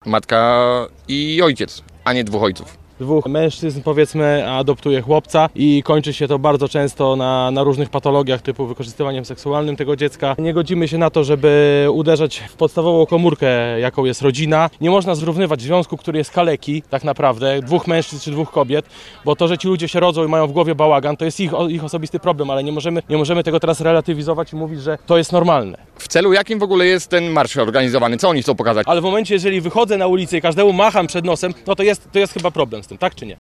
Matka i ojciec, a nie dwóch ojców. Dwóch mężczyzn, powiedzmy, adoptuje chłopca i kończy się to bardzo często na różnych patologiach typu wykorzystywaniem seksualnym tego dziecka. Nie godzimy się na to, żeby uderzać w podstawową komórkę, jaką jest rodzina. Nie można zrównywać związku, który jest kaleki, tak naprawdę, dwóch mężczyzn czy dwóch kobiet, bo to, że ci ludzie się rodzą i mają w głowie bałagan, to jest ich osobisty problem, ale nie możemy tego teraz relatywizować i mówić, że to jest normalne. W celu jakim w ogóle jest ten marsz organizowany? Co oni chcą pokazać? Ale w momencie, jeżeli wychodzę na ulicę i każdemu macham przed nosem, no to jest chyba problem z tym, tak czy nie?